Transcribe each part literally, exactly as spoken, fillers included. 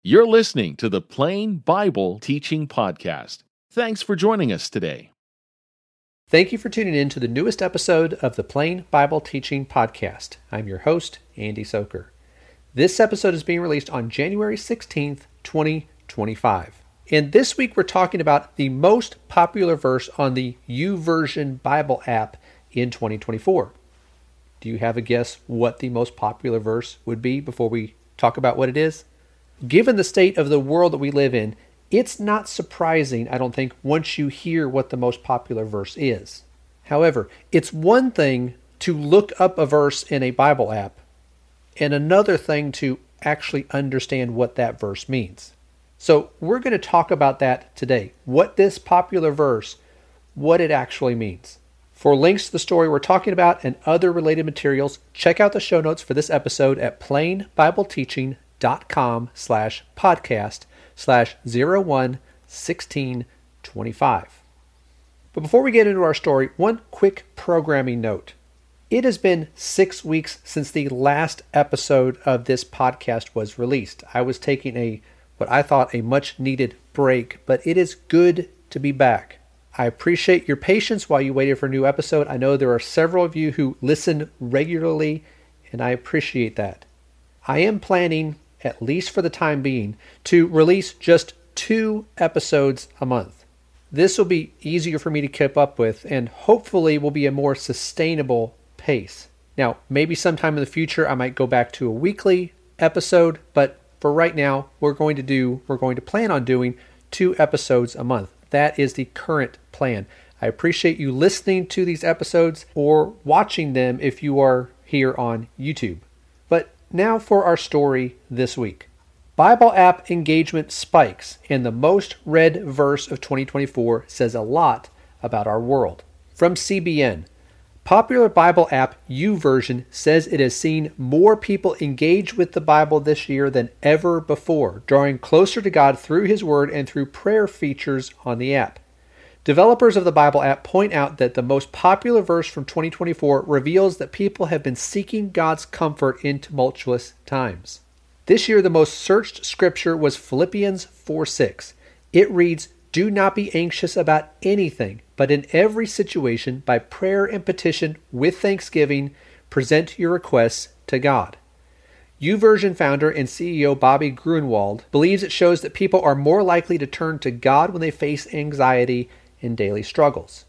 You're listening to the Plain Bible Teaching Podcast. Thanks for joining us today. Thank you for tuning in to the newest episode of the Plain Bible Teaching Podcast. I'm your host, Andy Soker. This episode is being released on January sixteenth, twenty twenty-five. And this week we're talking about the most popular verse on the YouVersion Bible app in twenty twenty-four. Do you have a guess what the most popular verse would be before we talk about what it is? Given the state of the world that we live in, it's not surprising, I don't think, once you hear what the most popular verse is. However, it's one thing to look up a verse in a Bible app, and another thing to actually understand what that verse means. So we're going to talk about that today, what this popular verse, what it actually means. For links to the story we're talking about and other related materials, check out the show notes for this episode at plainbibleteaching.com slash podcast slash zero one sixteen twenty-five. But before we get into our story, one quick programming note. It has been six weeks since the last episode of this podcast was released. I was taking a, what I thought, a much needed break, but it is good to be back. I appreciate your patience while you waited for a new episode. I know there are several of you who listen regularly, and I appreciate that. I am planning, at least for the time being, to release just two episodes a month. This will be easier for me to keep up with, and hopefully will be a more sustainable pace. Now, maybe sometime in the future I might go back to a weekly episode, but for right now, we're going to do, we're going to plan on doing two episodes a month. That is the current plan. I appreciate you listening to these episodes or watching them if you are here on YouTube. But now for our story this week. Bible app engagement spikes, and the most read verse of twenty twenty-four says a lot about our world. From C B N, popular Bible app YouVersion says it has seen more people engage with the Bible this year than ever before, drawing closer to God through His Word and through prayer features on the app. Developers of the Bible app point out that the most popular verse from twenty twenty-four reveals that people have been seeking God's comfort in tumultuous times. This year, the most searched scripture was Philippians four six. It reads, "Do not be anxious about anything, but in every situation, by prayer and petition, with thanksgiving, present your requests to God." YouVersion founder and C E O Bobby Gruenwald believes it shows that people are more likely to turn to God when they face anxiety and daily struggles.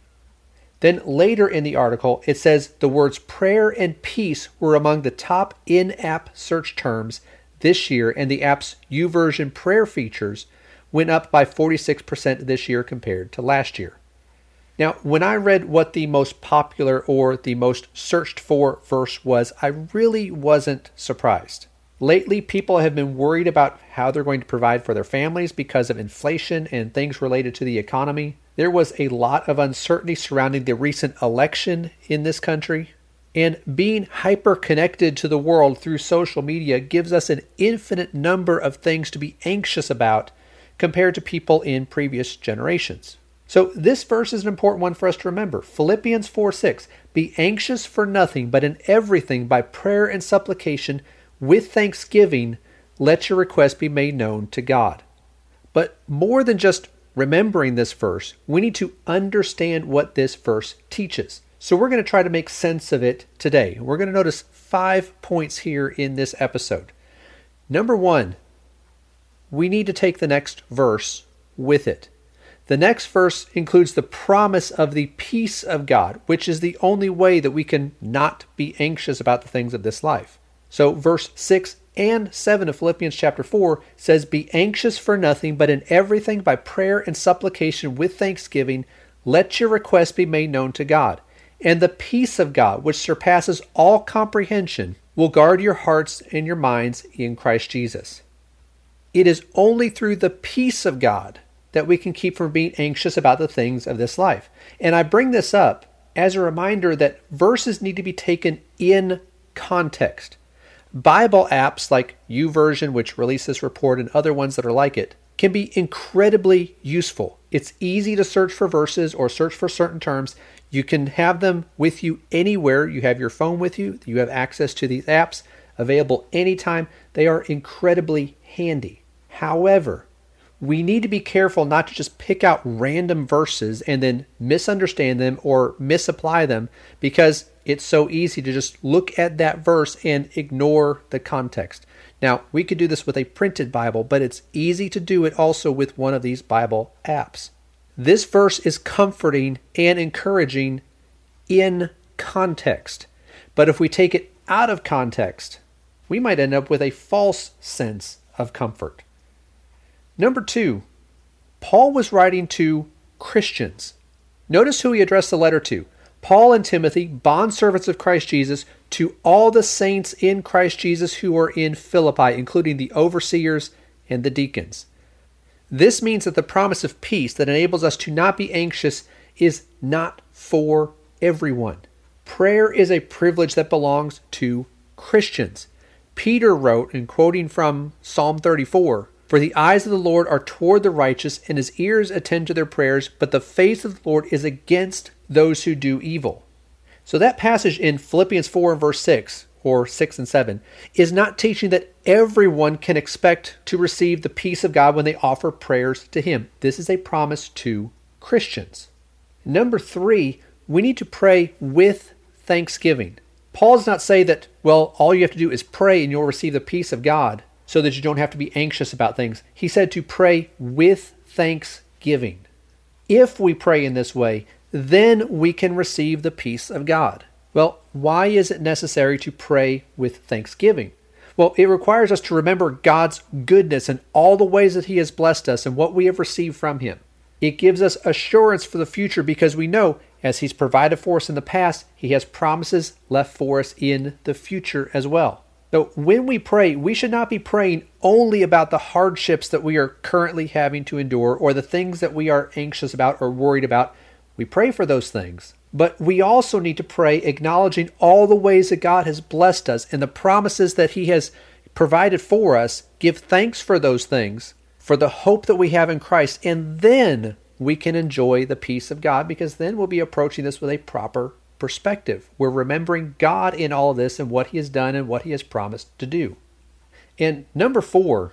Then later in the article, it says the words prayer and peace were among the top in-app search terms this year, and the app's YouVersion prayer features went up by forty-six percent this year compared to last year. Now, when I read what the most popular or the most searched for verse was, I really wasn't surprised. Lately, people have been worried about how they're going to provide for their families because of inflation and things related to the economy. There was a lot of uncertainty surrounding the recent election in this country. And being hyper-connected to the world through social media gives us an infinite number of things to be anxious about compared to people in previous generations. So this verse is an important one for us to remember. Philippians four six, "Be anxious for nothing, but in everything by prayer and supplication, with thanksgiving, let your requests be made known to God." But more than just remembering this verse, we need to understand what this verse teaches. So we're going to try to make sense of it today. We're going to notice five points here in this episode. Number one, we need to take the next verse with it. The next verse includes the promise of the peace of God, which is the only way that we can not be anxious about the things of this life. So verse six and seven of Philippians chapter four says, "Be anxious for nothing, but in everything by prayer and supplication with thanksgiving, let your requests be made known to God. And the peace of God, which surpasses all comprehension, will guard your hearts and your minds in Christ Jesus." It is only through the peace of God that we can keep from being anxious about the things of this life. And I bring this up as a reminder that verses need to be taken in context. Bible apps like YouVersion, which release this report, and other ones that are like it, can be incredibly useful. It's easy to search for verses or search for certain terms. You can have them with you anywhere. You have your phone with you. You have access to these apps available anytime. They are incredibly handy. However, we need to be careful not to just pick out random verses and then misunderstand them or misapply them, because it's so easy to just look at that verse and ignore the context. Now, we could do this with a printed Bible, but it's easy to do it also with one of these Bible apps. This verse is comforting and encouraging in context, but if we take it out of context, we might end up with a false sense of comfort. Number two, Paul was writing to Christians. Notice who he addressed the letter to. Paul and Timothy, bondservants of Christ Jesus, to all the saints in Christ Jesus who are in Philippi, including the overseers and the deacons. This means that the promise of peace that enables us to not be anxious is not for everyone. Prayer is a privilege that belongs to Christians. Peter wrote, in quoting from Psalm thirty-four, "For the eyes of the Lord are toward the righteous, and his ears attend to their prayers, but the face of the Lord is against those who do evil." So that passage in Philippians four and verse six, or six and seven, is not teaching that everyone can expect to receive the peace of God when they offer prayers to him. This is a promise to Christians. Number three, we need to pray with thanksgiving. Paul does not say that, well, all you have to do is pray and you'll receive the peace of God so that you don't have to be anxious about things. He said to pray with thanksgiving. If we pray in this way, then we can receive the peace of God. Well, why is it necessary to pray with thanksgiving? Well, it requires us to remember God's goodness and all the ways that he has blessed us and what we have received from him. It gives us assurance for the future because we know, as he's provided for us in the past, he has promises left for us in the future as well. So when we pray, we should not be praying only about the hardships that we are currently having to endure or the things that we are anxious about or worried about. We pray for those things. But we also need to pray acknowledging all the ways that God has blessed us and the promises that he has provided for us. Give thanks for those things, for the hope that we have in Christ, and then we can enjoy the peace of God, because then we'll be approaching this with a proper perspective. We're remembering God in all of this and what he has done and what he has promised to do. And number four,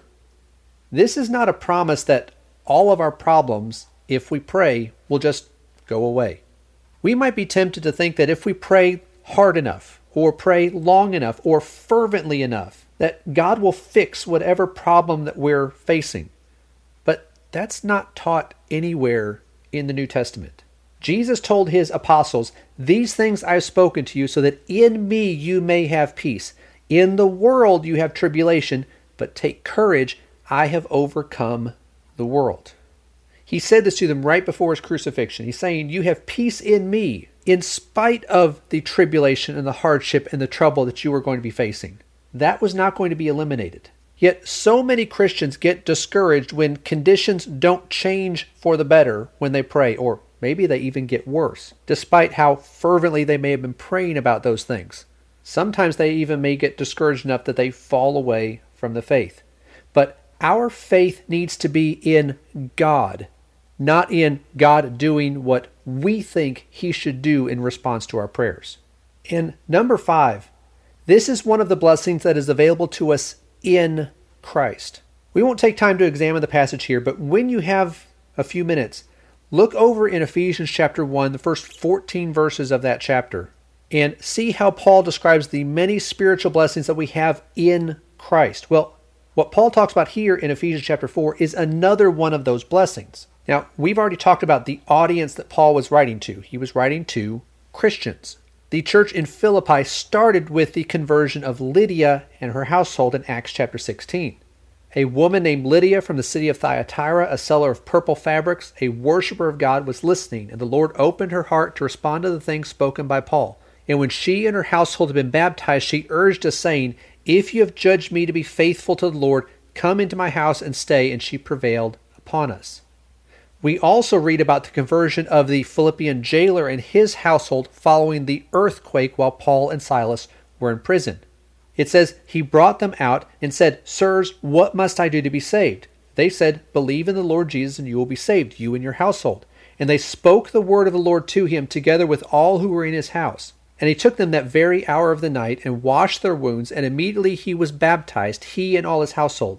this is not a promise that all of our problems, if we pray, will just go away. We might be tempted to think that if we pray hard enough, or pray long enough, or fervently enough, that God will fix whatever problem that we're facing. But that's not taught anywhere in the New Testament. Jesus told his apostles, "These things I have spoken to you so that in me you may have peace. In the world you have tribulation, but take courage, I have overcome the world." He said this to them right before his crucifixion. He's saying, you have peace in me, in spite of the tribulation and the hardship and the trouble that you are going to be facing. That was not going to be eliminated. Yet so many Christians get discouraged when conditions don't change for the better when they pray, or maybe they even get worse, despite how fervently they may have been praying about those things. Sometimes they even may get discouraged enough that they fall away from the faith. But our faith needs to be in God, not in God doing what we think he should do in response to our prayers. And number five, this is one of the blessings that is available to us in Christ. We won't take time to examine the passage here, but when you have a few minutes, look over in Ephesians chapter one, the first fourteen verses of that chapter, and see how Paul describes the many spiritual blessings that we have in Christ. Well, what Paul talks about here in Ephesians chapter four is another one of those blessings. Now, we've already talked about the audience that Paul was writing to. He was writing to Christians. The church in Philippi started with the conversion of Lydia and her household in Acts chapter sixteen. A woman named Lydia from the city of Thyatira, a seller of purple fabrics, a worshiper of God, was listening, and the Lord opened her heart to respond to the things spoken by Paul. And when she and her household had been baptized, she urged us, saying, "If you have judged me to be faithful to the Lord, come into my house and stay," and she prevailed upon us. We also read about the conversion of the Philippian jailer and his household following the earthquake while Paul and Silas were in prison. It says, he brought them out and said, "Sirs, what must I do to be saved?" They said, "Believe in the Lord Jesus and you will be saved, you and your household." And they spoke the word of the Lord to him together with all who were in his house. And he took them that very hour of the night and washed their wounds, and immediately he was baptized, he and all his household.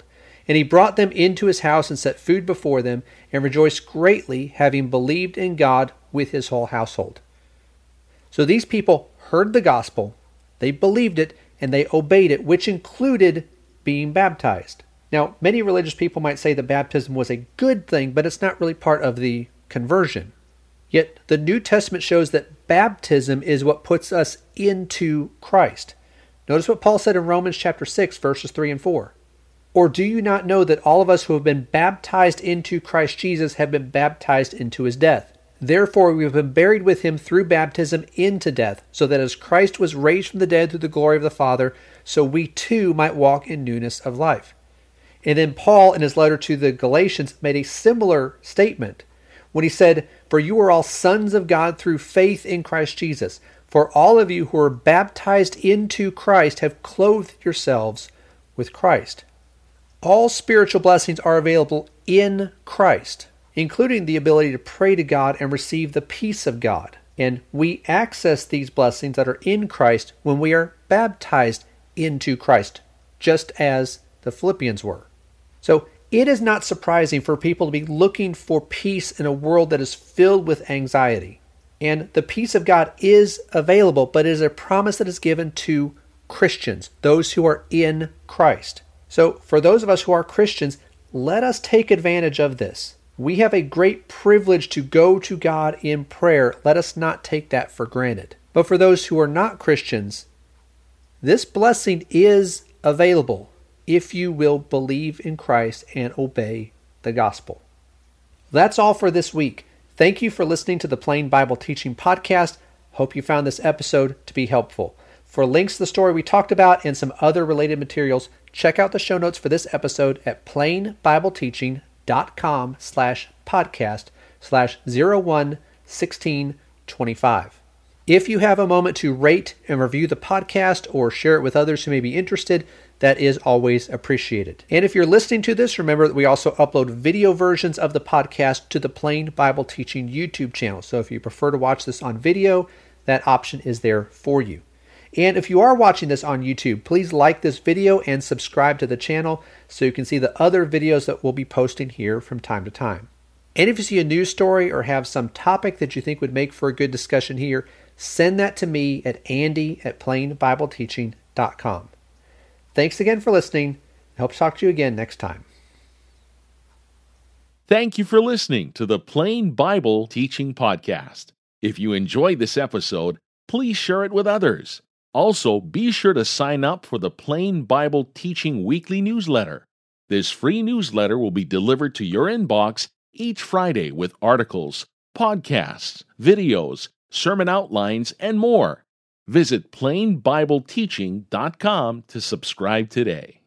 And he brought them into his house and set food before them, and rejoiced greatly, having believed in God with his whole household. So these people heard the gospel, they believed it, and they obeyed it, which included being baptized. Now, many religious people might say that baptism was a good thing, but it's not really part of the conversion. Yet the New Testament shows that baptism is what puts us into Christ. Notice what Paul said in Romans chapter six, verses three and four. Or do you not know that all of us who have been baptized into Christ Jesus have been baptized into his death? Therefore we have been buried with him through baptism into death, so that as Christ was raised from the dead through the glory of the Father, so we too might walk in newness of life. And then Paul, in his letter to the Galatians, made a similar statement when he said, For you are all sons of God through faith in Christ Jesus. For all of you who are baptized into Christ have clothed yourselves with Christ. All spiritual blessings are available in Christ, including the ability to pray to God and receive the peace of God. And we access these blessings that are in Christ when we are baptized into Christ, just as the Philippians were. So it is not surprising for people to be looking for peace in a world that is filled with anxiety. And the peace of God is available, but it is a promise that is given to Christians, those who are in Christ. So for those of us who are Christians, let us take advantage of this. We have a great privilege to go to God in prayer. Let us not take that for granted. But for those who are not Christians, this blessing is available if you will believe in Christ and obey the gospel. That's all for this week. Thank you for listening to the Plain Bible Teaching Podcast. Hope you found this episode to be helpful. For links to the story we talked about and some other related materials, check out the show notes for this episode at plainbibleteaching.com slash podcast slash zero one sixteen twenty-five. If you have a moment to rate and review the podcast or share it with others who may be interested, that is always appreciated. And if you're listening to this, remember that we also upload video versions of the podcast to the Plain Bible Teaching YouTube channel. So if you prefer to watch this on video, that option is there for you. And if you are watching this on YouTube, please like this video and subscribe to the channel so you can see the other videos that we'll be posting here from time to time. And if you see a news story or have some topic that you think would make for a good discussion here, send that to me at andy at plain bible teaching dot com. Thanks again for listening. I hope to talk to you again next time. Thank you for listening to the Plain Bible Teaching Podcast. If you enjoyed this episode, please share it with others. Also, be sure to sign up for the Plain Bible Teaching Weekly Newsletter. This free newsletter will be delivered to your inbox each Friday with articles, podcasts, videos, sermon outlines, and more. Visit plain bible teaching dot com to subscribe today.